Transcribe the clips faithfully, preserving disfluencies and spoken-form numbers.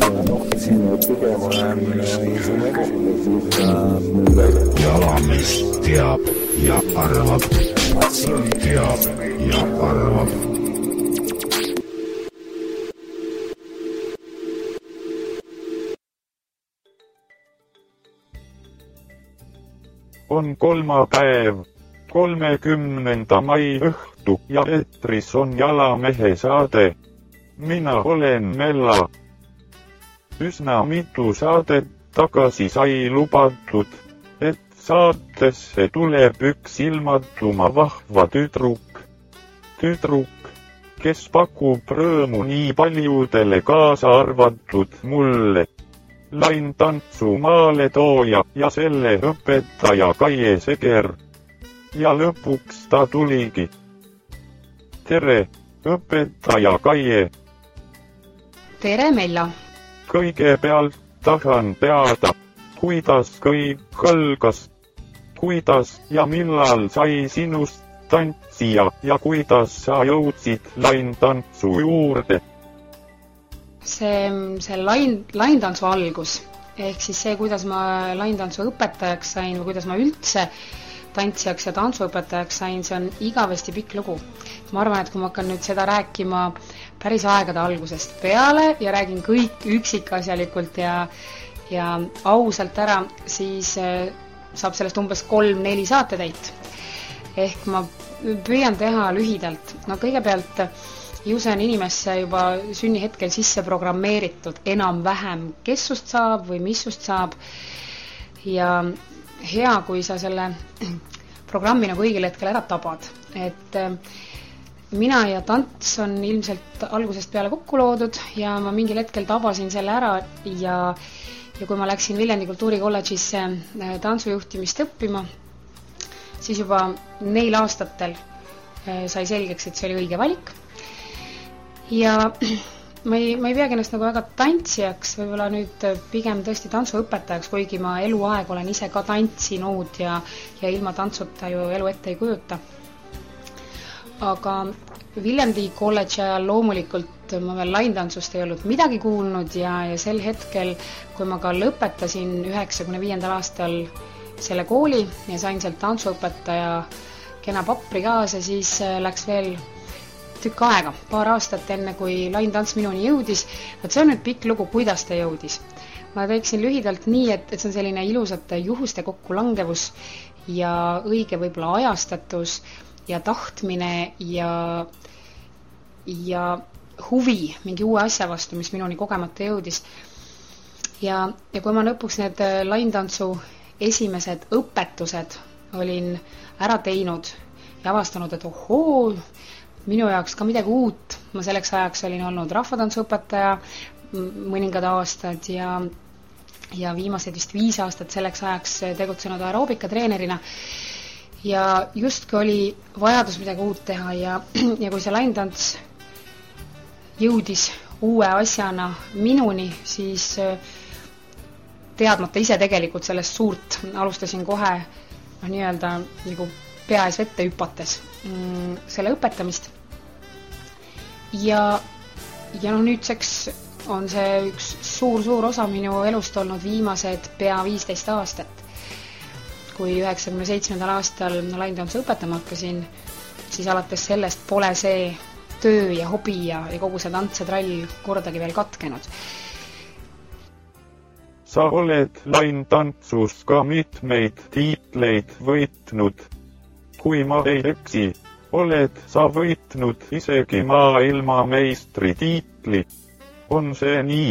siin pigem olen niisugune jalamees teab ja arvab, teab ja arvab. On kolmapäev, kolmekümnenda mai õhtu ja eetris on Jalamehe saade. Mina olen Mella. Üsna mitu saadet tagasi sai lubatud, et saatesse tuleb üks ilmatuma vahva tüdruk. Tüdruk, kes pakub rõõmu nii paljudele kaasa arvatud mulle. Lain tantsu maaletooja ja selle õpetaja Kaie Seger. Ja lõpuks ta tuligi. Tere, õpetaja Kaie. Tere, Mella. Kõigepealt tahan teada, kuidas kõik algas. Kuidas ja millal sai sinust tantsija ja kuidas sa jõudsid Lain tantsu juurde? See, see lain, laintantsu algus, ehk siis see, kuidas ma laintantsu õpetajaks sain või kuidas ma üldse tantsijaks ja tantsuõpetajaks sain, see on igavesti pikk lugu. Ma arvan, et kui ma hakkan nüüd seda rääkima päris aegade algusest peale ja räägin kõik üksikasjalikult ja, ja ausalt ära, siis saab sellest umbes kolm-neli saatetäit. Ehk ma püüan teha lühidalt. No kõigepealt ju see on inimesse juba sünnihetkel sisse programmeeritud enam-vähem, kes sust saab või mis sust saab. Ja hea, kui sa selle programmi nagu õigel hetkel ära tabad. Et mina ja tants on ilmselt algusest peale kokku loodud ja ma mingil hetkel tabasin selle ära ja, ja kui ma läksin Viljandi kultuurikolledžisse tantsujuhtimist õppima, siis juba neil aastatel sai selgeks, et see oli õige valik. Ja ma ei, ma ei peagi ennast nagu väga tantsijaks, võib-olla nüüd pigem tõesti tantsuõpetajaks, kuigi ma eluaeg olen ise ka tantsinud ja, ja ilma tantsuta ju elu ette ei kujuta. Aga Viljandi kolledži ajal loomulikult ma veel laintantsust ei olnud midagi kuulnud ja, ja sel hetkel, kui ma ka lõpetasin üheksakümne viiendal aastal selle kooli ja sain sealt tantsuõpetaja kena papri kaasa, siis läks veel tükk aega, paar aastat enne, kui laintants minuni jõudis. Võt see on nüüd pikk lugu, kuidas ta jõudis. Ma teeksin lühidalt nii, et, et see on selline ilusate juhuste kokkulangevus ja õige võib-olla ajastatus ja tahtmine ja, ja huvi mingi uue asja vastu, mis minuni kogemata jõudis. Ja, ja kui ma lõpuks need laintantsu esimesed õpetused olin ära teinud ja avastanud, et ohoo, minu jaoks ka midagi uut. Ma selleks ajaks olin olnud rahvatantsuõpetaja mõningad aastad ja, ja viimased vist viis aastat selleks ajaks tegutsenud aeroobika treenerina. Ja justki oli vajadus midagi uut teha ja, ja kui see laintants jõudis uue asjana minuni, siis teadmata ise tegelikult sellest suurt alustasin kohe no, nii-öelda nagu pea ees vette hüpates mm, selle õpetamist. Ja, ja no nüüdseks on see üks suur-suur osa minu elust olnud viimased pea viisteist aastat. Kui üheksakümne seitsmendal aastal laintantsu õpetama hakkasin, siis alates sellest pole see töö ja hobi ja, ja kogu see tantsetrall kordagi veel katkenud. Sa oled laintantsus ka mitmeid tiitleid võitnud. Kui ma ei eksi, oled sa võitnud isegi maailmameistri tiitli. On see nii?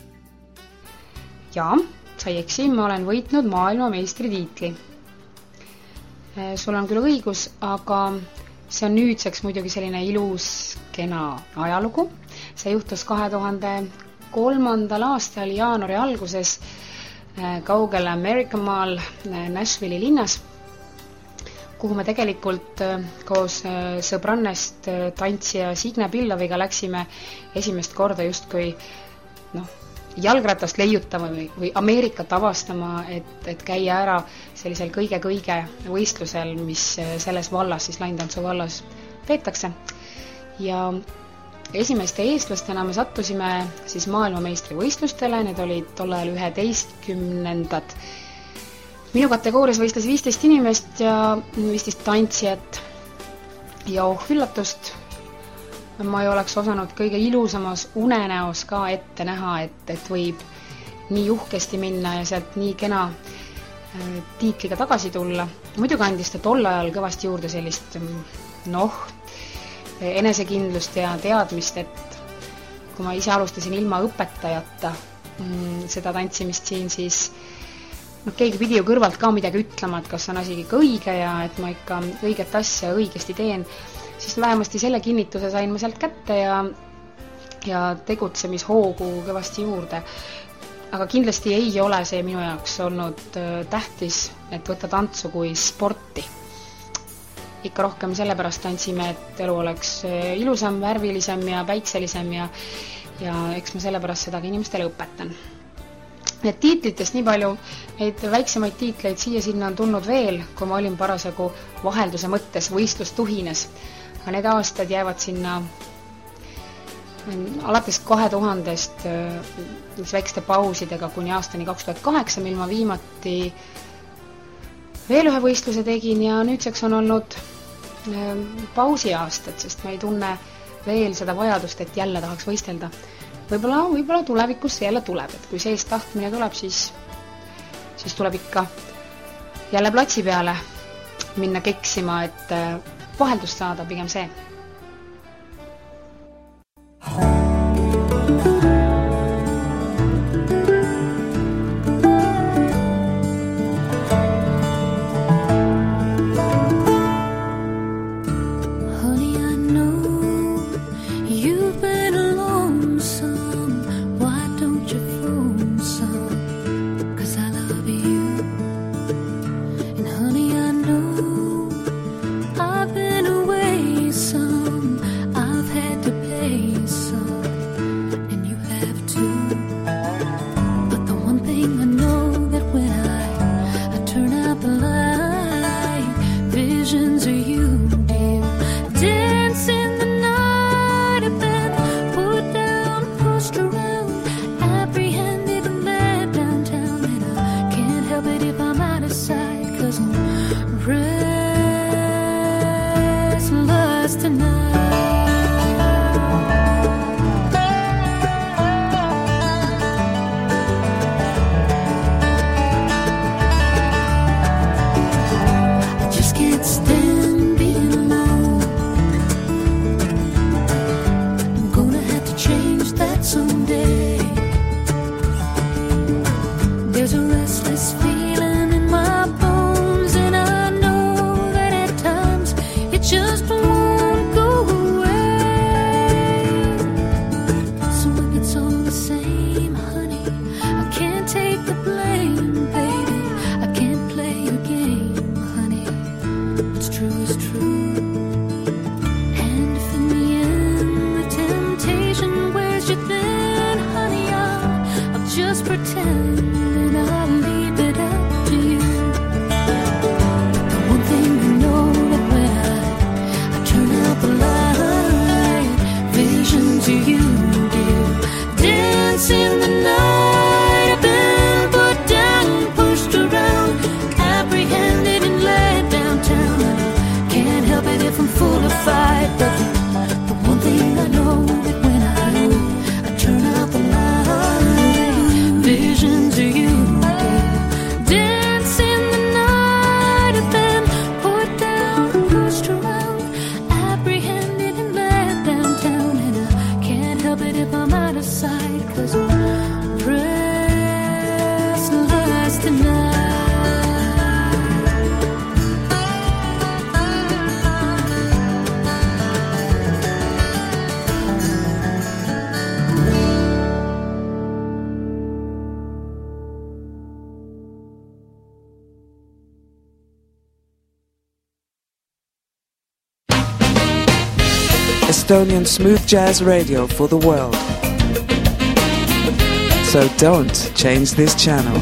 Jaa, sa ei eksi, ma olen võitnud maailmameistri tiitli. Sul on küll õigus, aga see on nüüdseks muidugi selline ilus, kena ajalugu. See juhtus kahe tuhande kolmandal aastal jaanuari alguses kaugel Amerikamaal Nashville'i linnas, kuhu me tegelikult koos sõbrannest tantsija Signe Pillaviga läksime esimest korda justkui noh, jalgratast leiutama või, või Ameerikat avastama, et, et käia ära sellisel kõige-kõige võistlusel, mis selles vallas, siis laintantsu vallas peetakse. Ja, esimeste eestlastena me sattusime siis maailmameistrivõistlustele, need olid tol ajal üheteistkümnendad. Minu kategoorias võistles viisteist inimest ja viisteist tantsijat ja oh üllatust, ma ei oleks osanud kõige ilusamas unenäos ka ette näha, et, et võib nii uhkesti minna ja sealt nii kena tiitliga tagasi tulla. Muidugi andis ta tol ajal kõvasti juurde sellist noh, enesekindlust ja teadmist, et kui ma ise alustasin ilma õpetajata seda tantsimist siin, siis no, keegi pidi ju kõrvalt ka midagi ütlema, et kas on asi ikka õige ja et ma ikka õiget asja õigesti teen, siis vähemasti selle kinnituse sain ma sealt kätte ja, ja tegutsemishoogu kõvasti juurde. Aga kindlasti ei ole see minu jaoks olnud tähtis, et võtta tantsu kui sporti. Ikka rohkem sellepärast tantsime, et elu oleks ilusam, värvilisem ja päikselisem ja, ja eks ma sellepärast seda ka inimestele õpetan. Need tiitlitest nii palju, neid väiksemaid tiitleid siia sinna on tulnud veel, kui ma olin parasjagu vahelduse mõttes võistlustuhines. Aga need aastad jäävad sinna alates kahe tuhandest väikeste pausidega kuni aastani kaks tuhat kaheksa, mil ma viimati veel ühe võistluse tegin ja nüüdseks on olnud pausi aastad, sest ma ei tunne veel seda vajadust, et jälle tahaks võistelda. Võib-olla, võib-olla tulevikus jälle tuleb, et kui seest tahtmine tuleb, siis, siis tuleb ikka jälle platsi peale minna keksima, et vaheldust saada, pigem see. Estonian smooth jazz radio for the world. So don't change this channel.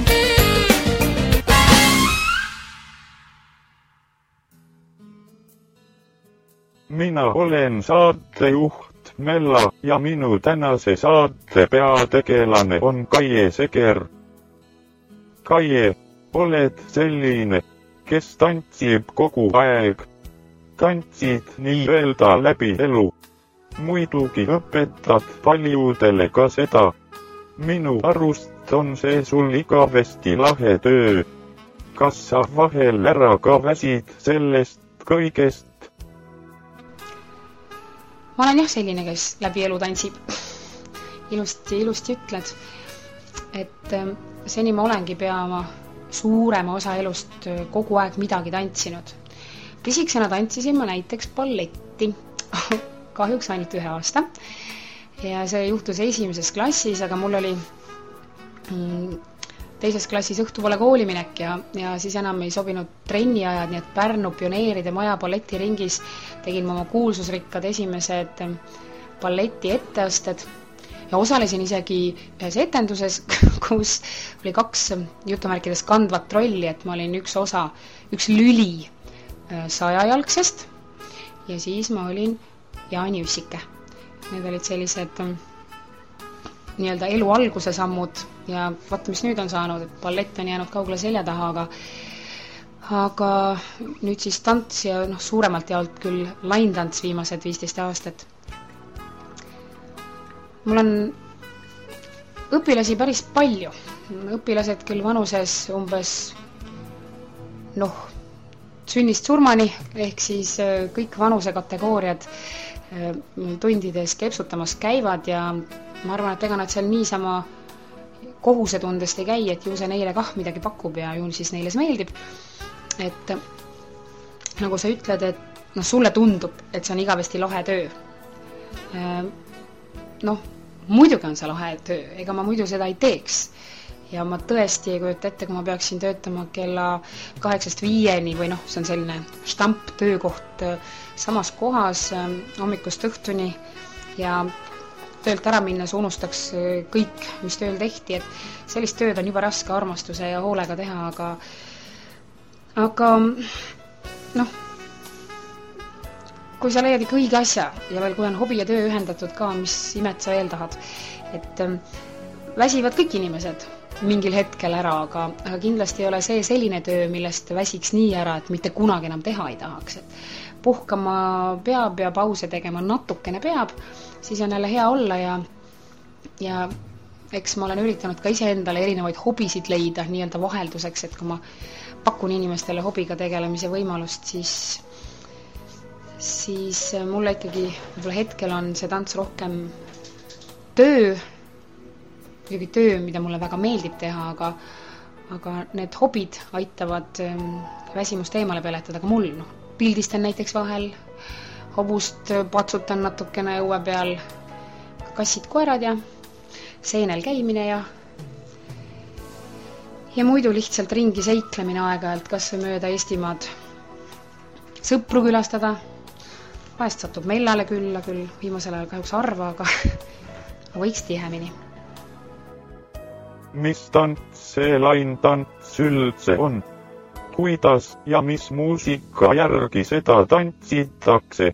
Mina olen saatejuht Ott Mella ja minu tänase saate peategelane on Kaie Seger. Kaie, oled selline, kes tantsib kogu aeg. Tantsid nii-öelda läbi elu. Muidugi õpetad paljudele ka seda. Minu arust on see sul igavesti lahe töö. Kas sa vahel ära ka väsid sellest kõigest? Ma olen jah selline, kes läbi elu tantsib. Ilusti, ilusti ütled, et seni ma olengi pea oma suurema osa elust kogu aeg midagi tantsinud. Pisiksena tantsisin ma näiteks balletti, kahjuks ainult ühe aasta. Ja see juhtus esimeses klassis, aga mul oli teises klassis õhtupoole kooliminek ja, ja siis enam ei sobinud trenniajad, nii et Pärnu pioneeride maja balletiringis tegin ma oma kuulsusrikkad esimesed balleti etteasted ja osalesin isegi ühes etenduses, kus oli kaks jutumärkides kandvat rolli, et ma olin üks osa, üks lüli sajajalgsest ja siis ma olin Jaani Üssike. Need olid sellised nii-öelda elu alguse sammud ja vaata, mis nüüd on saanud, et ballett on jäänud kaugele selja taha, aga, aga nüüd siis tants ja noh, suuremalt jaolt küll laintants viimased viisteist aastat. Mul on õpilasi päris palju. Õpilased küll vanuses umbes noh, sünnist surmani, ehk siis kõik vanuse kategooriad tundides kepsutamas käivad ja ma arvan, et ega nad seal niisama kohusetundest ei käi, et ju see neile kah midagi pakub ja ju siis neile see meeldib. Et nagu sa ütled, et noh, sulle tundub, et see on igavesti lahe töö. Noh, muidugi on see lahe töö, ega ma muidu seda ei teeks. Ja ma tõesti ei kujuta ette, kui ma peaksin töötama kella kaheksast viieni või noh, see on selline stamp töökoht samas kohas hommikust õhtuni ja töölt ära minnes unustaks kõik, mis tööl tehti, et sellist tööd on juba raske armastuse ja hoolega teha, aga aga noh, kui sa leiad ikka õige asja ja veel kui on hobi ja töö ühendatud ka, mis imet sa veel tahad, et väsivad kõik inimesed mingil hetkel ära, aga, aga kindlasti ei ole see selline töö, millest väsiks nii ära, et mitte kunagi enam teha ei tahaks, et puhkama peab ja pause tegema natukene peab, siis on jälle hea olla ja, ja eks ma olen üritanud ka ise endale erinevaid hobisid leida nii-öelda vahelduseks, et kui ma pakun inimestele hobiga tegelemise võimalust, siis, siis mulle ikkagi võib-olla hetkel on see tants rohkem töö, muidugi töö, mida mulle väga meeldib teha, aga, aga need hobid aitavad väsimust eemale peletada ka mul, noh. Pildistan näiteks vahel, hobust patsutan natukene õue peal, kassid, koerad ja seenel käimine ja ja muidu lihtsalt ringi seiklemine aeg-ajalt, kas või mööda Eestimaad sõpru külastada. Vahest satub Mellale külla, küll viimasel ajal kahjuks harva, aga võiks tihemini. Mis tants see laintants üldse on? Kuidas ja mis muusika järgi seda tantsitakse?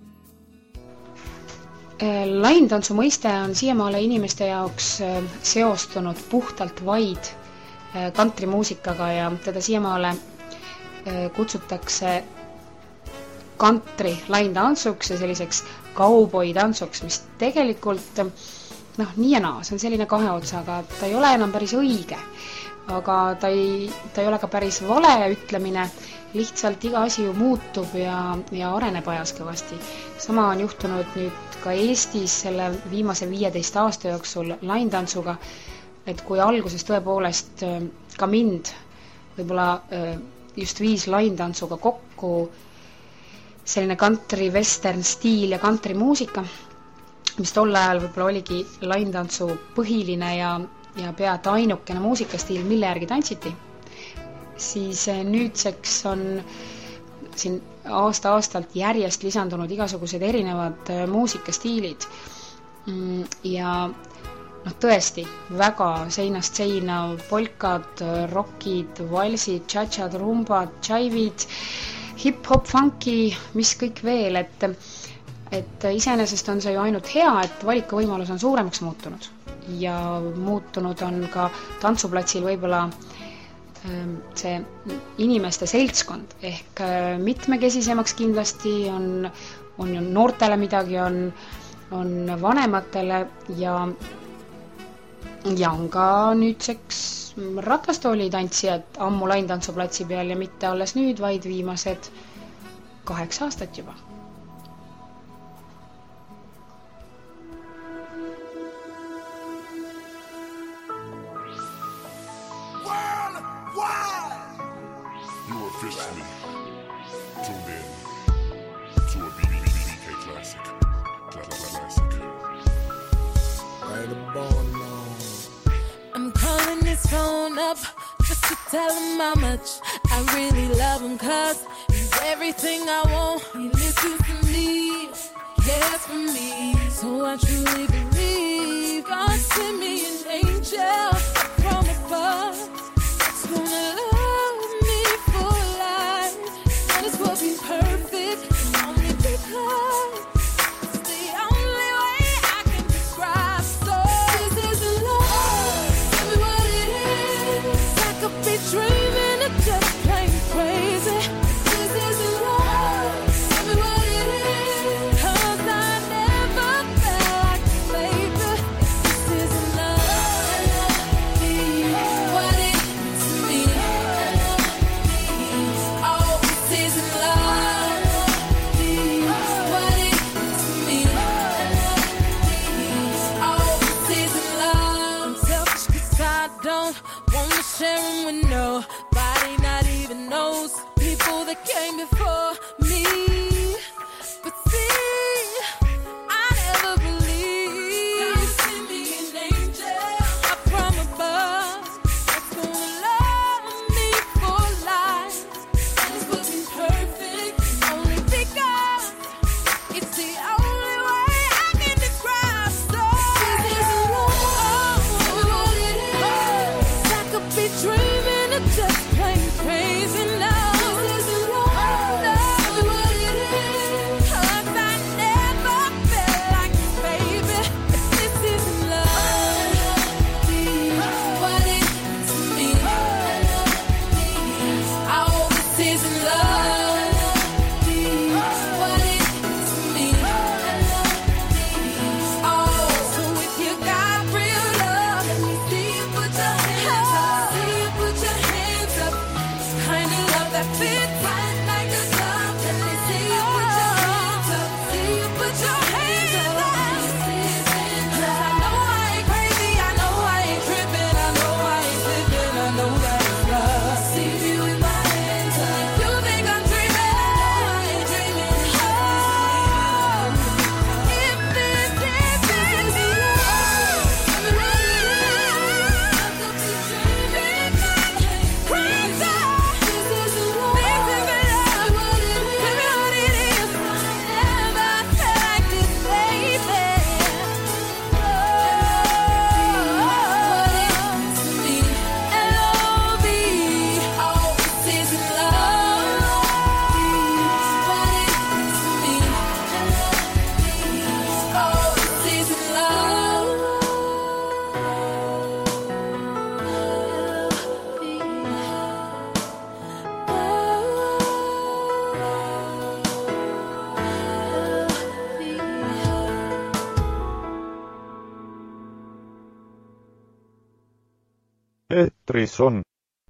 Laintantsu mõiste on siiamaale inimeste jaoks seostunud puhtalt vaid kantrimuusikaga ja teda siiamaale kutsutakse kantri laintantsuks ja selliseks kauboi tantsuks, mis tegelikult noh, nii ja naa, see on selline kahe otsaga, ta ei ole enam päris õige. Aga ta ei, ta ei ole ka päris vale ütlemine, lihtsalt iga asi ju muutub ja, ja areneb ajas kõvasti. Sama on juhtunud nüüd ka Eestis selle viimase viieteist aasta jooksul laintantsuga, et kui alguses tõepoolest ka mind võib-olla just viis laintantsuga kokku selline country western stiil ja country muusika, mis tol ajal võib-olla oligi laintantsu põhiline ja ja pead ainukene muusikastiil, mille järgi tantsiti, siis nüüdseks on siin aasta-aastalt järjest lisandunud igasugused erinevad muusikastiilid ja noh, tõesti väga seinast seina polkad, rockid, valsid, tšatšad, rumbad, tšaivid, hip-hop, funky, mis kõik veel, et et iseenesest on see ju ainult hea, et valikuvõimalus on suuremaks muutunud ja muutunud on ka tantsuplatsil võib-olla see inimeste seltskond ehk mitmekesisemaks kindlasti on, on ju noortele midagi, on, on vanematele ja, ja on ka nüüdseks ratastoolitantsijad ammu laintantsuplatsi peal ja mitte alles nüüd, vaid viimased kaheksa aastat juba. Just to tell him how much I really love him, cause he's everything I want. He listens to me, cares for me, so I truly believe God sent me an angel from above that's gonna love me for life. And it's will be perfect, only because it's the only way I can describe. So this isn't love, tell me what it is. I could be dreaming of just plain crazy. This isn't love, tell me what it is. Cause I never felt like this, baby. This isn't love, what it is to me. Oh, this isn't love, what it is to me. Oh, this isn't love. I'm selfish cause I don't wanna share him with nobody, not even those people that came before me. But see, I never believed God sent me an angel up from above that's gonna love me for life. And it's looking perfect, only because it's the only way I can describe. So this isn't love, tell me what it is. I could be dreaming of just plain crazy now. This isn't love, tell me what it is. Cause I never felt like this, baby. This isn't love, what it is to me. Oh, this isn't love, what it is to me. Oh, so if you got real love, let me see you put your hands up. See you put your hands up. Kind of love that fits right like a glove. Let me see you put your hands up. See you put your hands up. Cause I know I ain't crazy, I know I ain't tripping, I know I ain't slipping, I know that it's love. See you with my hands up. You think I'm dreaming, I ain't dreaming. Oh, if this is this is love, tell me what it is. I could be dreaming, crazy. This isn't love, this isn't love, what it is. Tell me what it is. I never felt like this, baby. Oh, what it is to me. L O V E. Oh, this isn't love, what it is to me. Oh, this isn't love. Eetris on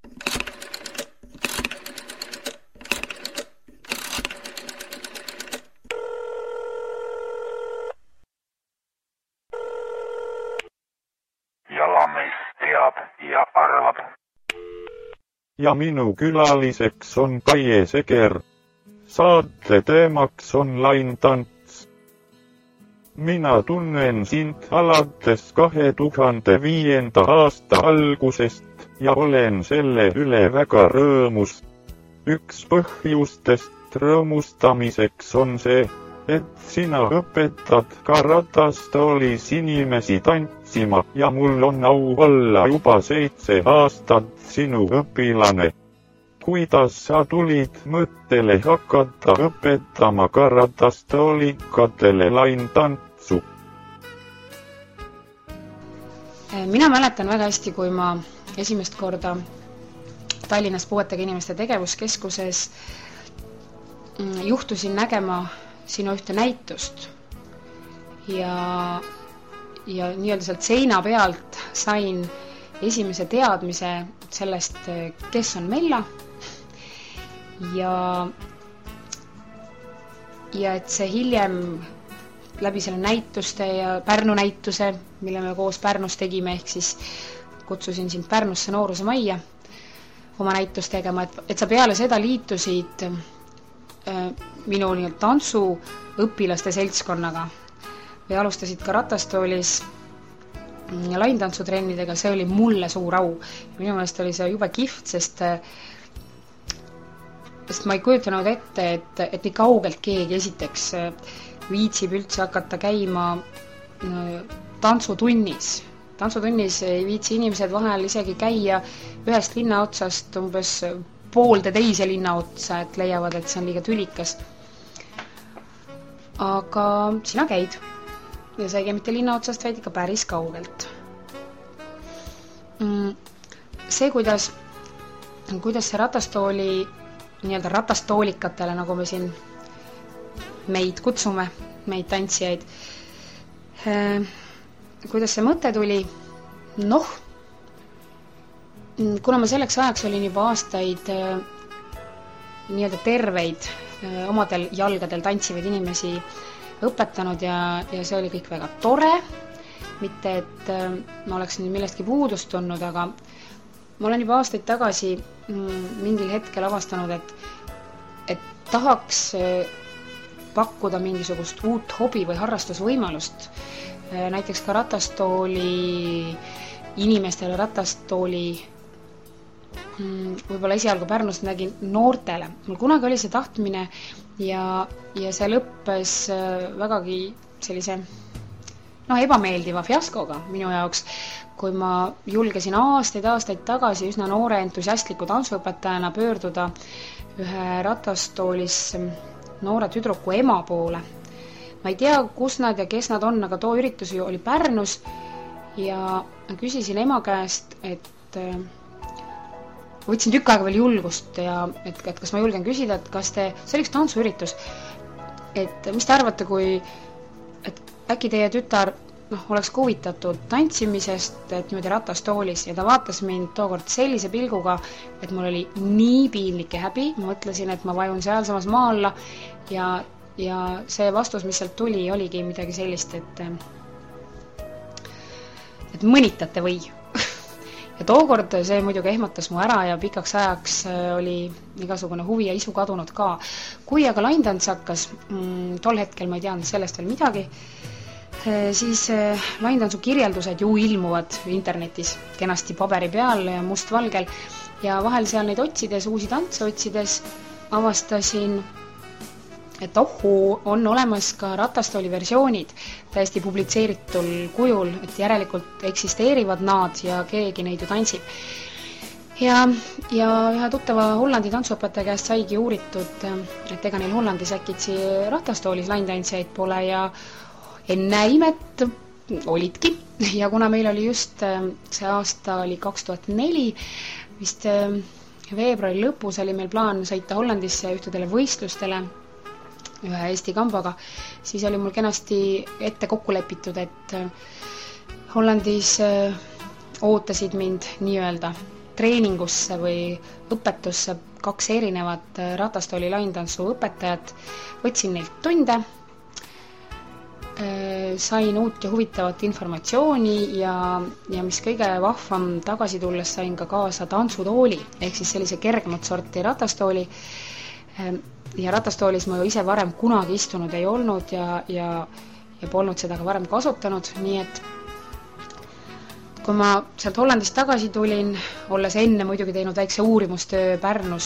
Jalamees teab ja arvab. ja minu külaliseks on Kaie Seger. Saate teemaks on laintants. Mina tunnen sind alates kahe tuhande viienda aasta algusest ja olen selle üle väga rõõmus. Üks põhjustest rõõmustamiseks on see, et sina õpetad ka ratastoolis inimesi tantsima ja mul on au olla juba seitse aastat sinu õpilane. kuidas sa tulid mõttele hakata õpetama ka ratastoolikatele laintantsu? Mina mäletan väga hästi, kui ma esimest korda Tallinnas puuetega inimeste tegevuskeskuses juhtusin nägema sinu ühte näitust ja, ja nii-öelda sealt seina pealt sain esimese teadmise sellest, kes on Mella ja, ja et see hiljem läbi selle näituste ja Pärnu näituse, mille me koos Pärnus tegime, ehk siis kutsusin sind Pärnusse Nooruse majja oma näitust tegema, et, et sa peale seda liitusid äh, minu nii tantsu õpilaste seltskonnaga või alustasid ka ratastoolis ja laintantsutrennidega, see oli mulle suur au. Minu meelest oli see jube kihvt, sest, sest ma ei kujutanud ette, et, et nii kaugelt keegi esiteks viitsib üldse hakata käima tantsutunnis. Tantsutunnis ei viitsi inimesed vahel isegi käia ühest linna otsast umbes poolde teise linna otsa, et leiavad, et see on liiga tülikas. Aga sina käid ja sa ei käi mitte linna otsast, vaid ikka päris kaugelt. See, kuidas, kuidas see ratastooli, nii-öelda ratastoolikatele, nagu me siin meid kutsume, meid tantsijaid, kuidas see mõte tuli, noh, kuna ma selleks ajaks olin juba aastaid nii-öelda terveid omadel jalgadel tantsivaid inimesi õpetanud ja, ja see oli kõik väga tore, mitte et ma oleks nüüd millestki puudust tundnud, aga ma olen juba aastaid tagasi mingil hetkel avastanud, et, et tahaks pakkuda mingisugust uut hobi või harrastusvõimalust. Näiteks ka ratastooli inimestele, ratastooli võib-olla esialgu Pärnus nägin noortele. Mul kunagi oli see tahtmine ja, ja see lõppes vägagi sellise no, ebameeldiva fiaskoga minu jaoks, kui ma julgesin aastaid, aastaid tagasi üsna noore entusiastliku tantsuõpetajana pöörduda ühe ratastoolis noore tüdruku ema poole. Ma ei tea, kus nad ja kes nad on, aga too üritus ju oli Pärnus ja küsisin ema käest, et võtsin tükk aega veel julgust ja et, et kas ma julgen küsida, et kas te, see oli üks tantsuüritus, et mis te arvate, kui et äkki teie tütar noh, oleks huvitatud tantsimisest, et niimoodi ratastoolis ja ta vaatas mind tookord sellise pilguga, et mul oli nii piinlik ja häbi, ma mõtlesin, et ma vajun seal samas maa alla ja, ja see vastus, mis sealt tuli, oligi midagi sellist, et et mõnitate või ja tookord see muidugi ehmatas mu ära ja pikaks ajaks oli igasugune huvi ja isu kadunud ka. Kui aga laintants hakkas, tol hetkel ma ei teadnud sellest veel midagi, siis laintantsu kirjeldused ju ilmuvad internetis kenasti paberi peal ja mustvalgel ja vahel seal neid otsides, uusi tantse otsides avastasin, et ohuu, on olemas ka ratastooli versioonid täiesti publitseeritul kujul, et järelikult eksisteerivad nad ja keegi neid ju tantsib. Ja, ja ühe tuttava Hollandi tantsuõpetaja käest saigi uuritud, et ega neil Hollandis äkitsi ratastoolis laintantsijaid pole ja enne imet olidki. Ja kuna meil oli just see aasta oli kaks tuhat neli, vist veebruari lõpus oli meil plaan sõita Hollandisse ühtedele võistlustele ühe Eesti kambaga, siis oli mul kenasti ette kokku lepitud, et Hollandis ootasid mind nii-öelda treeningusse või õpetusse kaks erinevat ratastooli laintantsu õpetajat. Võtsin neilt tunde, sain uut ja huvitavat informatsiooni ja, ja mis kõige vahvam tagasi tulles sain ka kaasa tantsutooli, ehk siis sellise kergemat sorti ratastooli. Ja ratastoolis ma ju ise varem kunagi istunud ei olnud ja, ja, ja polnud seda ka varem kasutanud, nii et kui ma sealt Hollandist tagasi tulin, olles enne muidugi teinud väikse uurimustöö Pärnus,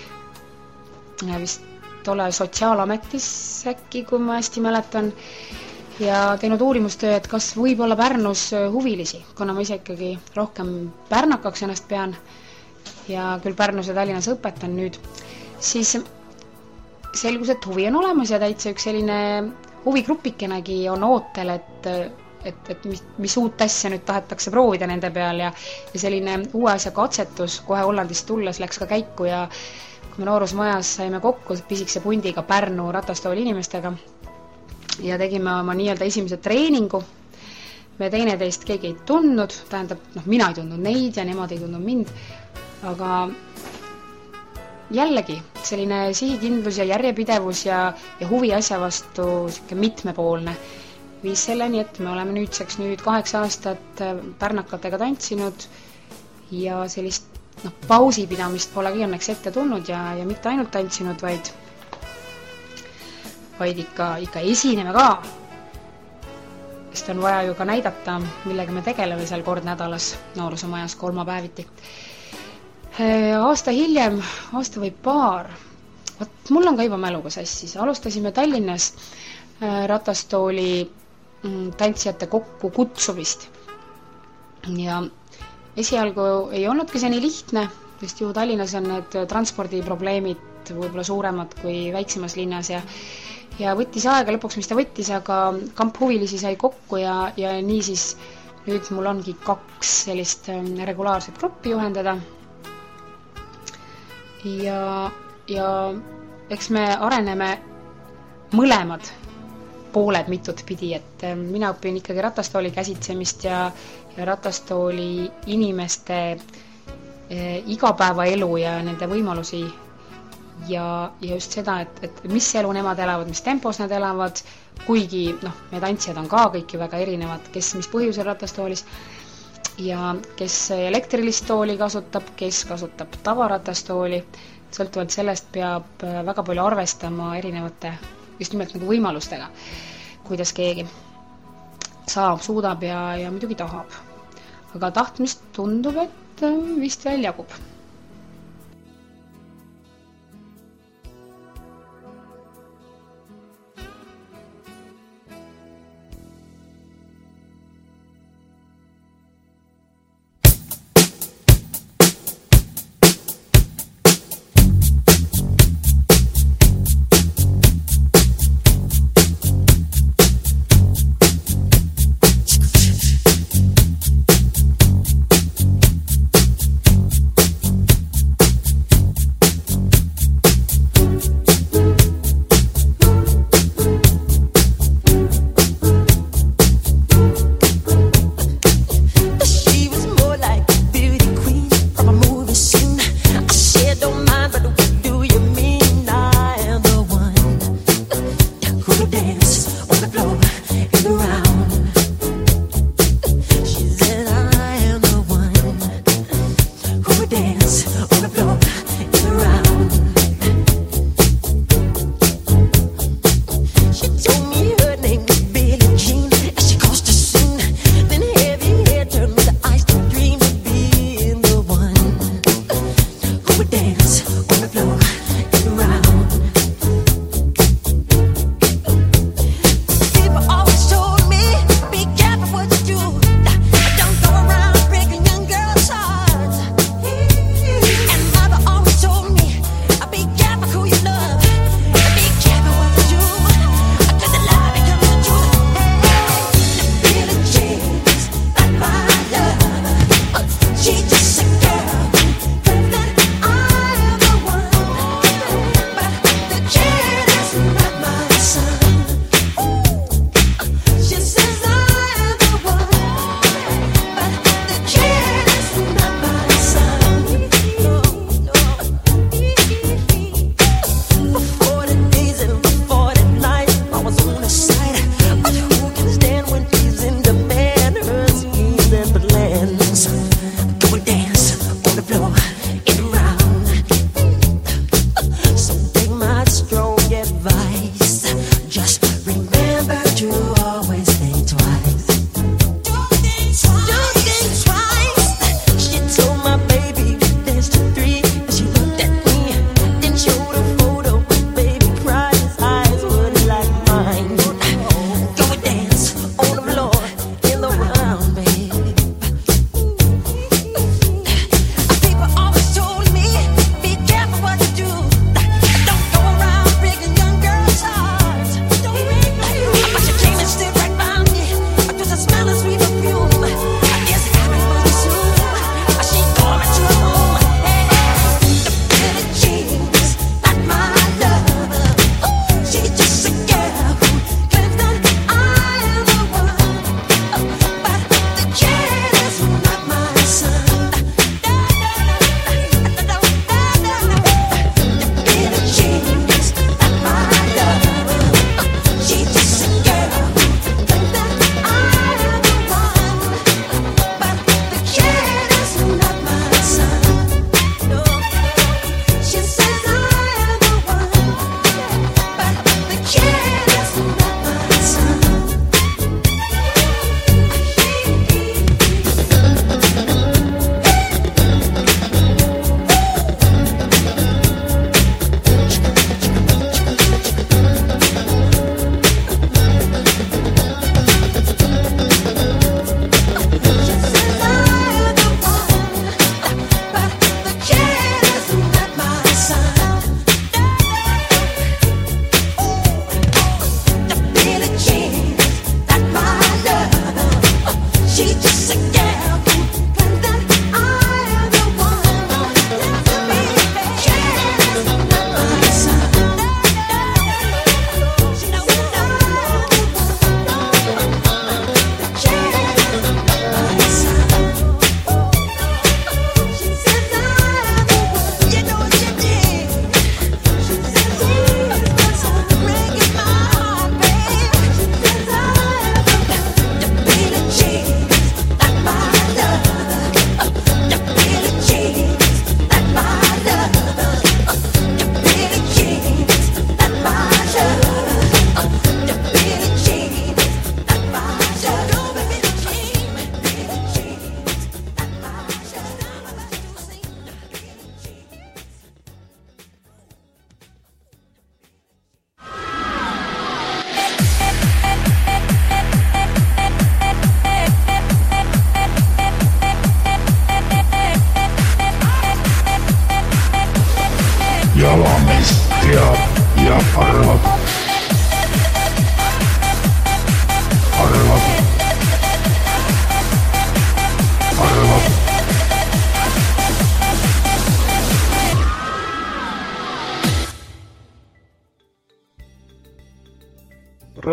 vist tolle sotsiaalametis äkki, kui ma hästi mäletan, ja teinud uurimustöö, et kas võib olla Pärnus huvilisi, kuna ma ise ikkagi rohkem pärnakaks ennast pean ja küll Pärnus ja Tallinnas õpetan nüüd, siis selgus, et huvi on olemas ja täitsa üks selline huvigrupikenegi on ootel, et, et, et mis, mis uut asja nüüd tahetakse proovida nende peal ja, ja selline uue asja katsetus kohe Hollandist tulles läks ka käiku ja kui me Noorusmajas saime kokku pisikse pundiga Pärnu ratastooli inimestega ja tegime oma nii-öelda esimese treeningu. Me teineteist keegi ei tundnud, tähendab, noh, mina ei tundnud neid ja nemad ei tundnud mind, aga jällegi selline sihikindlus ja järjepidevus ja, ja huvi asja vastu siuke mitmepoolne viis selleni, et me oleme nüüdseks nüüd kaheksa aastat pärnakatega tantsinud ja sellist noh, pausipidamist polegi õnneks ette tulnud ja, ja mitte ainult tantsinud, vaid, vaid ikka, ikka esineme ka. Sest on vaja ju ka näidata, millega me tegeleme seal kord nädalas Noorusmajas kolmapäeviti. Aasta hiljem, aasta või paar, võt, mul on ka juba mäluga sassis, alustasime Tallinnas ratastooli tantsijate kokku kutsumist. Ja esialgu ei olnudki see nii lihtne, sest ju Tallinnas on need transpordiprobleemid võib-olla suuremad kui väiksemas linnas ja Ja võttis aega lõpuks, mis ta võttis, aga kamp huvilisi sai kokku ja, ja nii siis nüüd mul ongi kaks sellist regulaarset gruppi juhendada. Ja, ja eks me areneme mõlemad pooled mitut pidi, et mina õpin ikkagi ratastooli käsitsemist ja, ja ratastooli inimeste eh, igapäevaelu ja nende võimalusi ja, ja just seda, et, et mis elu nemad elavad, mis tempos nad elavad, kuigi noh, meie tantsijad on ka kõik ju väga erinevad, kes mis põhjusel ratastoolis ja kes elektrilist tooli kasutab, kes kasutab tavaratastooli, sõltuvalt sellest peab väga palju arvestama erinevate just nimelt nagu võimalustega, kuidas keegi saab, suudab ja, ja muidugi tahab. Aga tahtmist tundub, et vist veel jagub.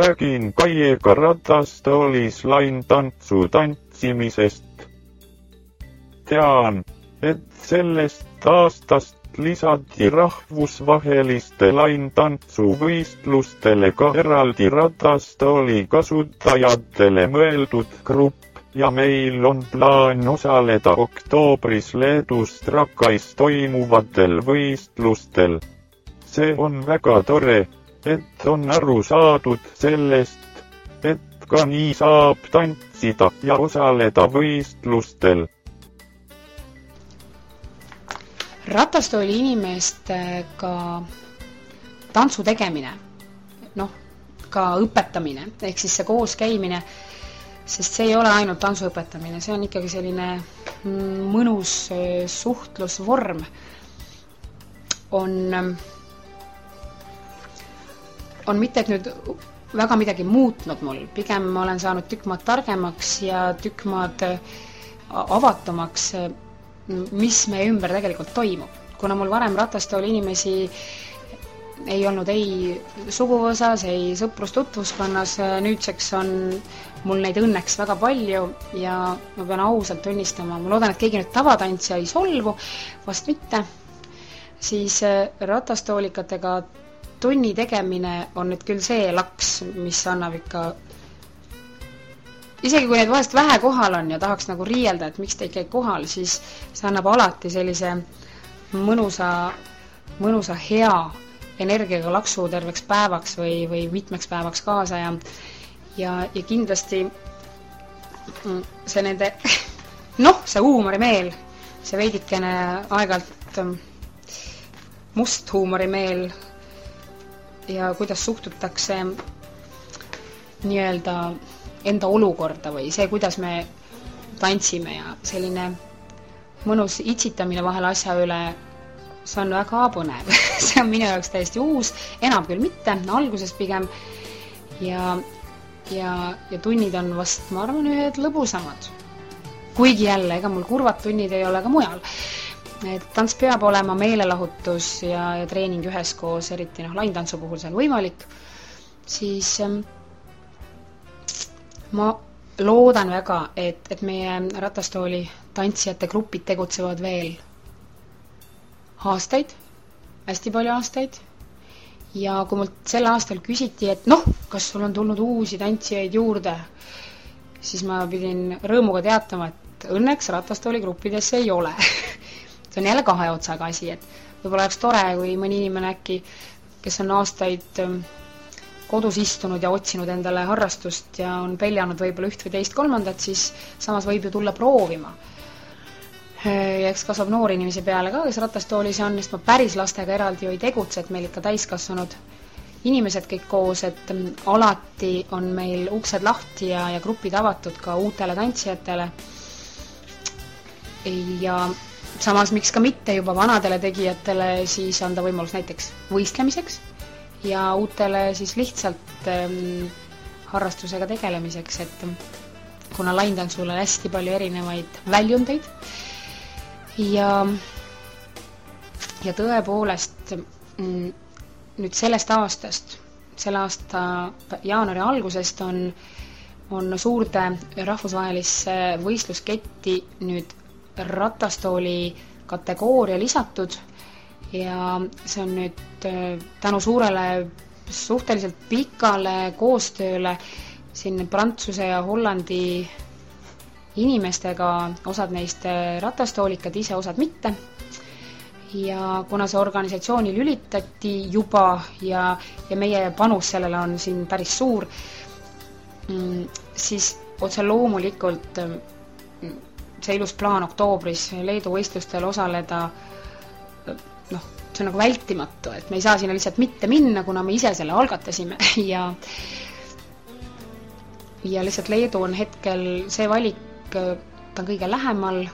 räägin Kaiega ratastoolis laintantsu tantsimisest. Tean, et sellest aastast lisati rahvusvaheliste laintantsuvõistlustele ka eraldi ratastooli kasutajatele mõeldud grupp ja meil on plaan osaleda oktoobris Leedus Trakais toimuvatel võistlustel. See on väga tore, et on aru saadud sellest, et ka nii saab tantsida ja osaleda võistlustel. Ratastooli inimestega tantsu tegemine, noh, ka õpetamine, ehk siis see koos käimine, sest see ei ole ainult tantsu õpetamine, see on ikkagi selline mõnus suhtlusvorm. On, on mitte et nüüd väga midagi muutnud mul, pigem ma olen saanud tükk maad targemaks ja tükk maad avatumaks, mis meie ümber tegelikult toimub. Kuna mul varem ratastooli inimesi ei olnud ei suguvõsas, ei sõprus-tutvuskonnas, nüüdseks on mul neid õnneks väga palju ja ma pean ausalt tunnistama, ma loodan, et keegi nüüd tavatantsija ei solvu, vast mitte, siis ratastoolikatega tunni tegemine on nüüd küll see laks, mis annab ikka, isegi kui neid vahest vähe kohal on ja tahaks nagu riielda, et miks te ei käi kohal, siis see annab alati sellise mõnusa, mõnusa hea energiaga laksu terveks päevaks või, või mitmeks päevaks kaasa ja, ja, ja kindlasti see nende, noh, see huumorimeel, see veidikene aegalt must huumorimeel ja kuidas suhtutakse nii-öelda enda olukorda või see, kuidas me tantsime ja selline mõnus itsitamine vahel asja üle, see on väga põnev. See on minu jaoks täiesti uus, enam küll mitte, alguses pigem ja, ja, ja tunnid on vast, ma arvan, ühed lõbusamad. Kuigi jälle, ega mul kurvad tunnid ei ole ka mujal. Et tants peab olema meelelahutus ja, ja treening üheskoos, eriti noh, laintantsu puhul see on võimalik, siis ma loodan väga, et, et meie ratastooli tantsijate grupid tegutsevad veel aastaid, hästi palju aastaid ja kui mult sel aastal küsiti, et noh, kas sul on tulnud uusi tantsijaid juurde, siis ma pidin rõõmuga teatama, et õnneks ratastooli gruppidesse ei ole. See on jälle kahe otsaga asi, et võib-olla oleks tore, kui mõni inimene äkki, kes on aastaid kodus istunud ja otsinud endale harrastust ja on peljanud võib-olla üht või teist kolmandat, siis samas võib ju tulla proovima. Ja eks kasvab noori inimesi peale ka, kes ratastoolis on, sest ma päris lastega eraldi ju ei tegutse, et meil ikka täiskasvanud inimesed kõik koos, et alati on meil uksed lahti ja, ja grupid avatud ka uutele tantsijatele. Ja samas miks ka mitte juba vanadele tegijatele siis anda võimalus näiteks võistlemiseks ja uutele siis lihtsalt ähm, harrastusega tegelemiseks, et kuna laintantsul on hästi palju erinevaid väljundeid, Ja, ja tõepoolest nüüd sellest aastast, selle aasta jaanuari algusest on, on suurde rahvusvahelisse võistlusketti nüüd ratastooli kategooria lisatud ja see on nüüd tänu suurele suhteliselt pikale koostööle siin Prantsuse ja Hollandi inimestega, osad neist ratastoolikad, ise osad mitte. Ja kuna see organisatsiooni lülitati juba ja, ja meie panus sellele on siin päris suur, siis otse loomulikult see ilus plaan oktoobris Leedu võistlustel osaleda, noh, see on nagu vältimatu, et me ei saa sinna lihtsalt mitte minna, kuna me ise selle algatasime ja, ja lihtsalt Leedu on hetkel see valik, ta on kõige lähemal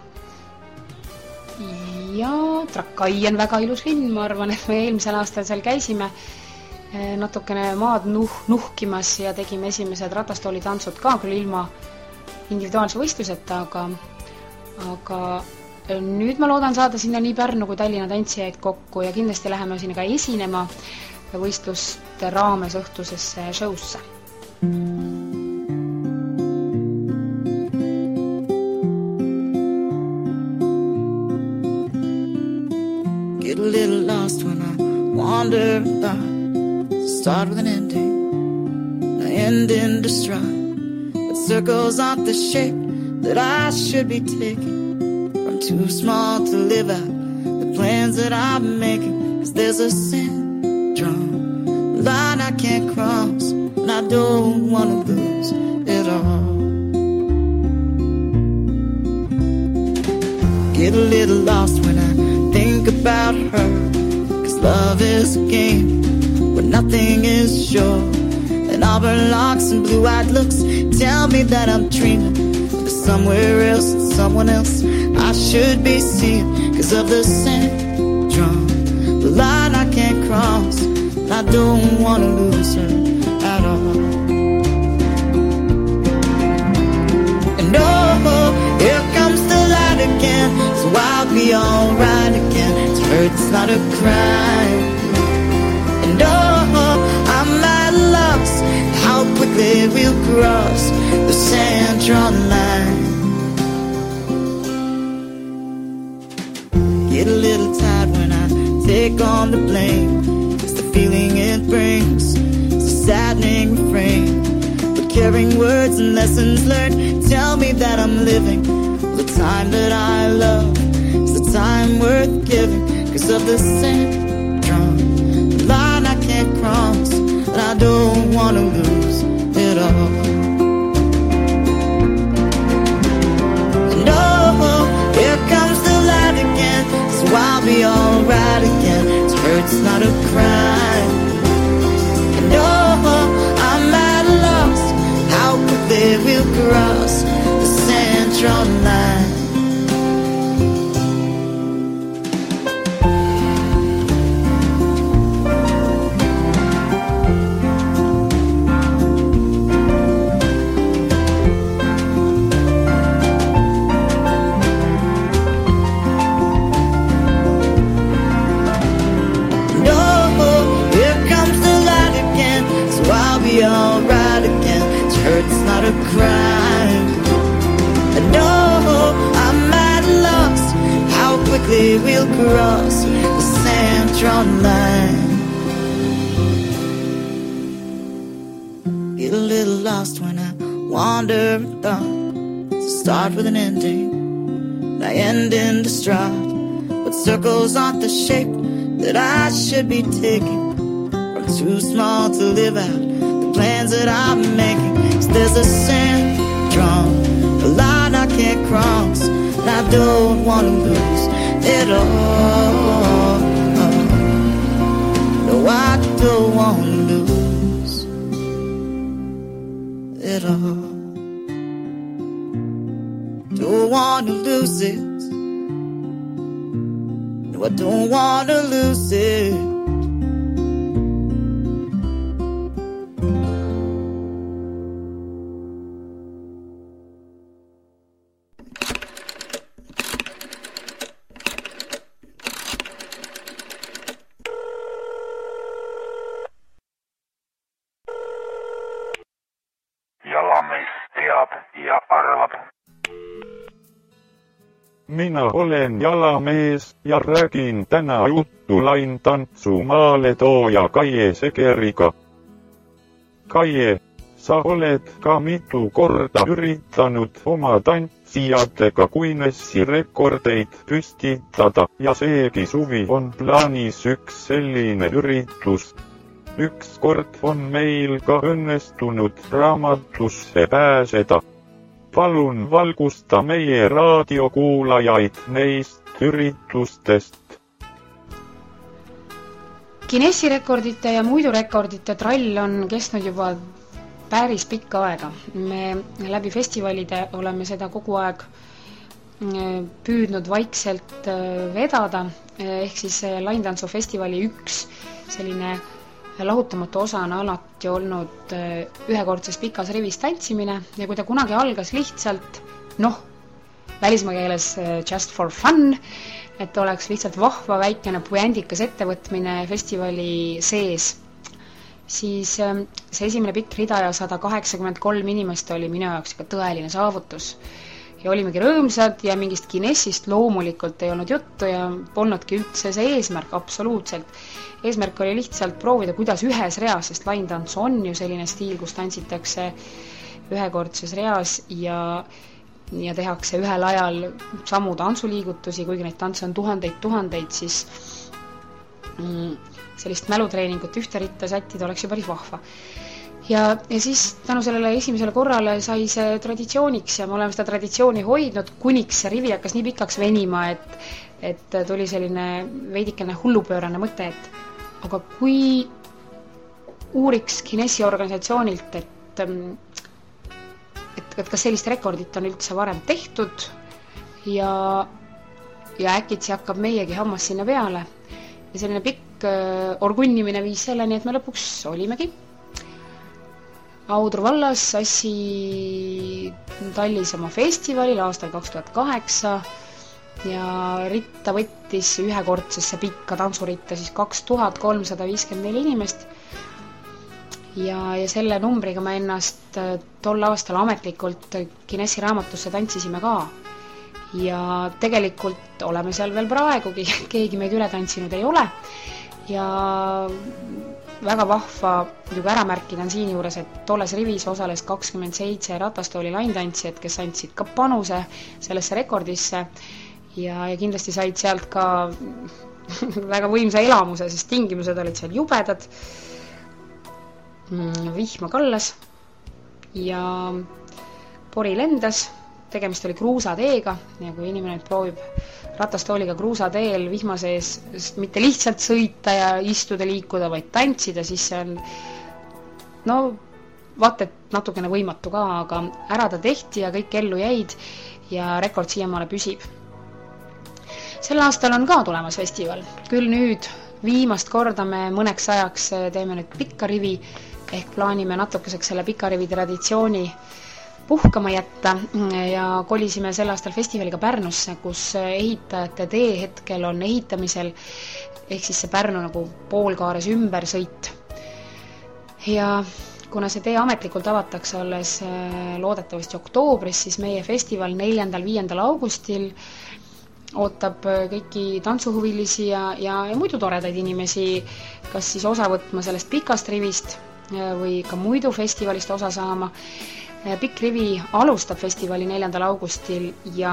ja Trakai on väga ilus linn, ma arvan, et me eelmisel aastal seal käisime natukene maad nuh, nuhkimas ja tegime esimesed ratastoolitantsud ka küll ilma individuaalse võistluseta, aga, aga nüüd ma loodan saada sinna nii Pärnu kui Tallinna tantsijaid kokku ja kindlasti läheme sinna ka esinema võistluste raames õhtusesse showsse. Get a little lost when I wander about. Start with an ending, an end in distraught. But circles aren't the shape that I should be taking. I'm too small to live out the plans that I'm making. Cause there's a syndrome, a line I can't cross, and I don't wanna lose it all. Get a little lost when I think about her. Cause love is a game where nothing is sure. And auburn locks and blue-eyed looks tell me that I'm dreaming. But somewhere else, someone else I should be seeing. Cause of the syndrome, the line I can't cross, and I don't wanna lose her at all. And oh, here comes the light again, so I'll be alright again. To hurt, it's not a crime. And oh, I'm at a loss how quickly we'll cross the sand-drawn line. Get a little tired when I take on the blame. It's the feeling it brings, it's a saddening refrain. But carrying words and lessons learned tell me that I'm living. The time that I love is the time worth giving. Cause of the syndrome, the line I can't cross, and I don't wanna lose it all. And oh, here comes the light again, so I'll be alright again. To hurt, it's not a crime. And oh, I'm at a loss how quickly we'll cross the sand-drawn line. Alright again, to hurt, it's not a crime. And oh, I'm at a loss how quickly we'll cross the sand-drawn line. Get a little lost when I wander and thought. To start with an ending, and I end in distraught. But circles aren't the shape that I should be taking. I'm too small to live out plans that I'm making. Cause there's a syndrome, a line I can't cross, and I don't wanna lose it all. No, I don't wanna lose it all. Don't wanna lose it. No, I don't wanna lose it. Minä olen Jalamees ja räägin tänä juttu lain tantsu maale tooja Kaie Sekeriga. Kaie, sa olet ka mitu korda üritanud oma tantsijatega Guinessi rekordeid püstitada ja seegi suvi on plaanis üks selline üritus. Üks kord on meil ka õnnestunud raamatusse pääseda. Palun valgusta meie raadiokuulajaid neist üritustest. Guinessi rekordite ja muidu rekordite trall on kestnud juba päris pikka aega. Me läbi festivalide oleme seda kogu aeg püüdnud vaikselt vedada, ehk siis Laintantsu festivali üks selline lahutamatu osa on alati olnud ühekordses pikas rivis tantsimine ja kui ta kunagi algas lihtsalt, noh, välismaa keeles just for fun, et oleks lihtsalt vahva väikene puändikas ettevõtmine festivali sees, siis see esimene pikk rida ja sada kaheksakümmend kolm inimest oli minu jaoks ikka tõeline saavutus. Ja olimegi rõõmsad ja mingist Guinnessist loomulikult ei olnud juttu ja polnudki üldse see eesmärk absoluutselt. Eesmärk oli lihtsalt proovida, kuidas ühes reas, sest laintants on ju selline stiil, kus tantsitakse ühekordses reas ja, ja tehakse ühel ajal samu tantsuliigutusi, kuigi neid tantse on tuhandeid, tuhandeid, siis mm, sellist mälutreeningut ühte ritta sättida oleks ju päris vahva. Ja, ja siis tänu sellele esimesele korrale sai see traditsiooniks ja me oleme seda traditsiooni hoidnud, kuniks see rivi hakkas nii pikaks venima, et, et tuli selline veidikene hullupöörane mõte, et aga kui uuriks Guinessi organisatsioonilt, et, et, et kas sellist rekordit on üldse varem tehtud ja, ja äkitsi hakkab meiegi hammas sinna peale. Ja selline pikk orgunnimine viis selleni, et me lõpuks olimegi Audru vallas Sassi tallis oma festivalil aastal kaks tuhat kaheksa ja ritta võttis ühekordsesse pikka tantsuritta siis kaks tuhat kolmsada viiskümmend neli inimest ja, ja selle numbriga me ennast tol aastal ametlikult Guinessi raamatusse tantsisime ka ja tegelikult oleme seal veel praegugi, keegi meid üle tantsinud ei ole ja väga vahva muidugi ära märkida on siin juures, et tolles rivis osales kakskümmend seitse ratastooli laintantsijat, kes andsid ka panuse sellesse rekordisse ja, ja kindlasti said sealt ka väga võimsa elamuse, sest tingimused olid seal jubedad, vihma kallas ja pori lendas, tegemist oli kruusateega ja kui inimene proovib ratastooliga kruusateel vihma sees mitte lihtsalt sõita ja istuda, liikuda, vaid tantsida, siis see on no vaat, et natukene võimatu ka, aga ära ta tehti ja kõik ellu jäid ja rekord siiamaale püsib. Sel aastal on ka tulemas festival, küll nüüd viimast korda me mõneks ajaks teeme nüüd pikka rivi ehk plaanime natukeseks selle pika rivi traditsiooni puhkama jätta ja kolisime sel aastal festivaliga Pärnusse, kus ehitajate tee hetkel on ehitamisel ehk siis see Pärnu nagu poolkaares ümbersõit. Ja kuna see tee ametlikult avatakse alles loodetavasti oktoobris, siis meie festival neljandal viiendal augustil ootab kõiki tantsuhuvilisi ja, ja, ja muidu toredaid inimesi, kas siis osa võtma sellest pikast rivist või ka muidu festivalist osa saama. Pikk rivi alustab festivali neljandal augustil ja,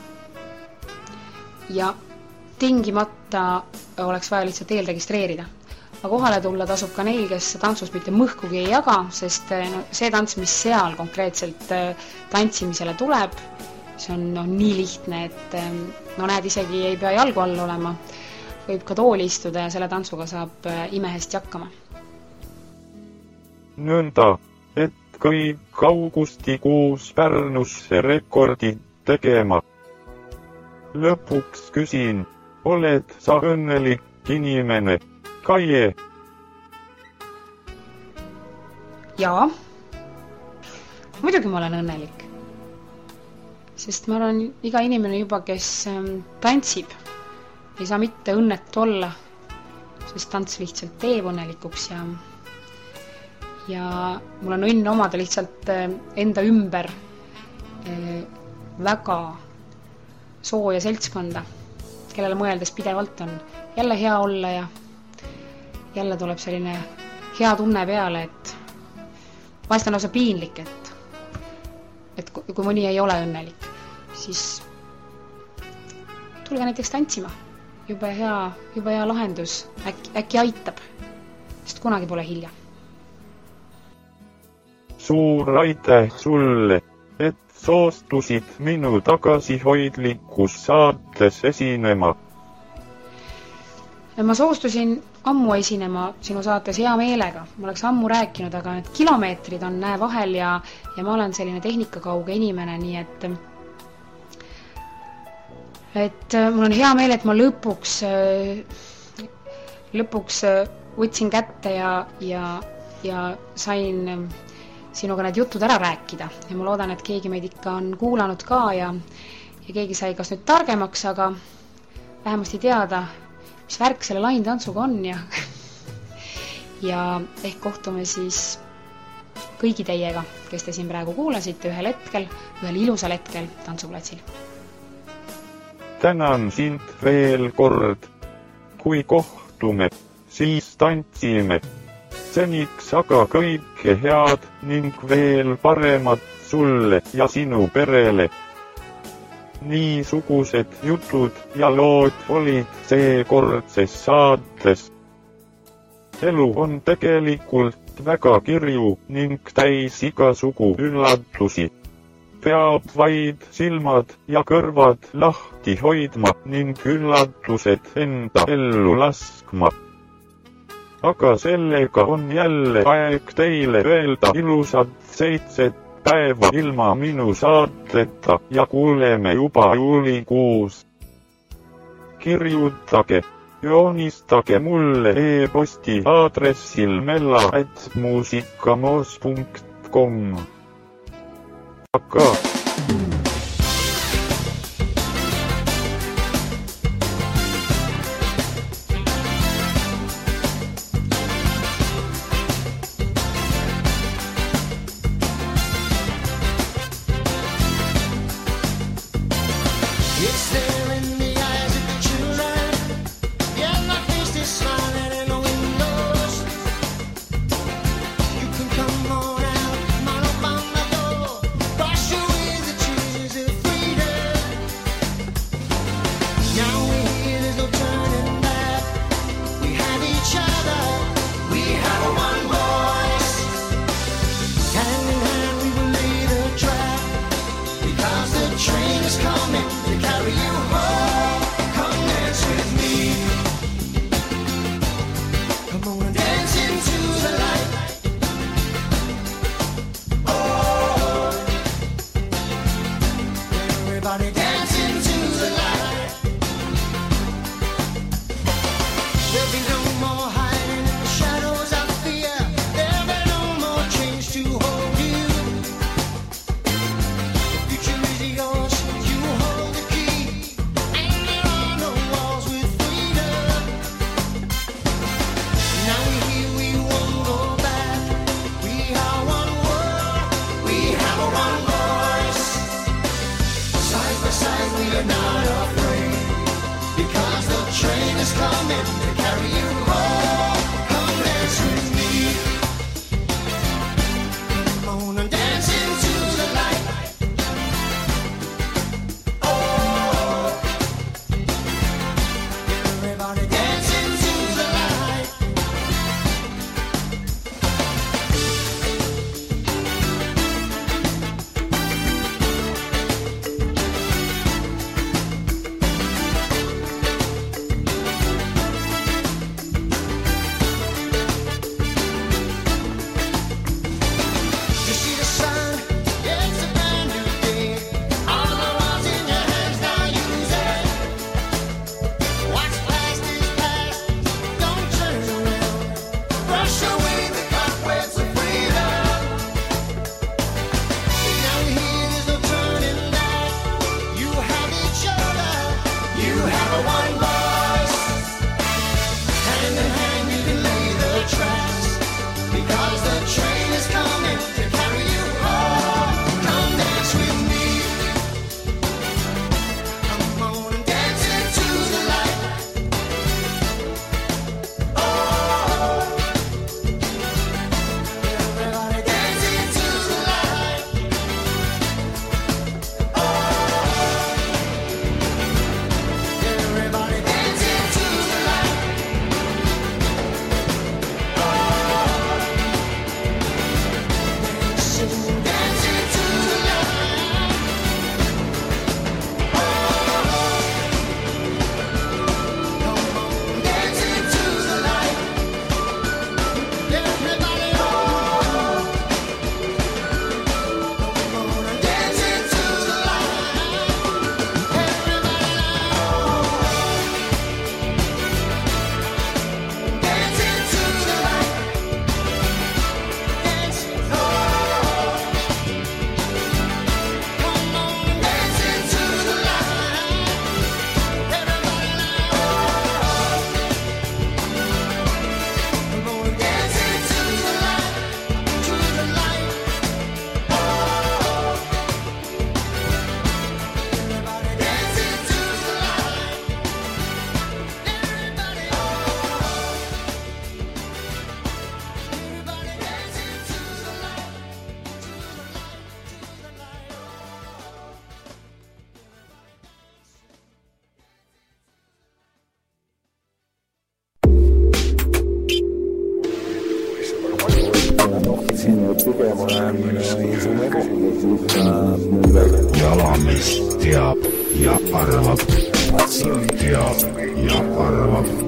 ja tingimata oleks vaja lihtsalt eelregistreerida. Aga kohale tulla tasub ka neil, kes tantsust mitte mõhkugi ei jaga, sest no, see tants, mis seal konkreetselt tantsimisele tuleb, see on no, nii lihtne, et no näed, isegi ei pea jalgu all olema, võib ka tooli istuda ja selle tantsuga saab imehest jakkama. Nõnda, et kõik augustikuus Pärnusse rekordi tegema. Lõpuks küsin, oled sa õnnelik inimene, Kaie? Jaa, muidugi ma olen õnnelik. Sest ma olen iga inimene juba, kes tantsib, ei saa mitte õnnetu olla, sest tants lihtsalt teeb õnnelikuks ja ja mul on õnn omada lihtsalt enda ümber väga sooja seltskonda, kellele mõeldes pidevalt on jälle hea olla ja jälle tuleb selline hea tunne peale, et vahest on lausa piinlik, et, et kui mõni ei ole õnnelik, siis tulge näiteks tantsima. Juba hea, juba hea lahendus, äkki, äkki aitab, sest kunagi pole hilja. Suur aitäh sulle, et soostusid minu tagasihoidlikus saates esinema. Ma soostusin ammu esinema sinu saates hea meelega. Ma oleks ammu rääkinud, aga need kilomeetrid on näe vahel ja, ja ma olen selline tehnikakauge inimene, nii et et mul on hea meel, et ma lõpuks lõpuks võtsin kätte ja, ja, ja sain sinuga need jutud ära rääkida ja ma loodan, et keegi meid ikka on kuulanud ka ja, ja keegi sai kas nüüd targemaks, aga vähemasti teada, mis värk selle laintantsuga on ja ja ehk kohtume siis kõigi teiega, kes te siin praegu kuulasite ühel hetkel, ühel ilusal hetkel tantsuplatsil. Tänan sind veel kord. Kui kohtume, siis tantsime. Seniks aga kõike head ning veel paremat sulle ja sinu perele. Niisugused jutud ja lood olid seekordses saates. Elu on tegelikult väga kirju ning täis igasugu üllatusi. Peab vaid silmad ja kõrvad lahti hoidma ning üllatused enda ellu laskma. Aga sellega on jälle aeg teile öelda ilusad seitset päeva ilma minu saateta ja kuuleme juba juulikuus. Kirjutage, joonistage mulle e-posti aadressil mella at musikamos punkt com. Aga pigem olen niisugune jalamees teab ja arvab, teab ja arvab.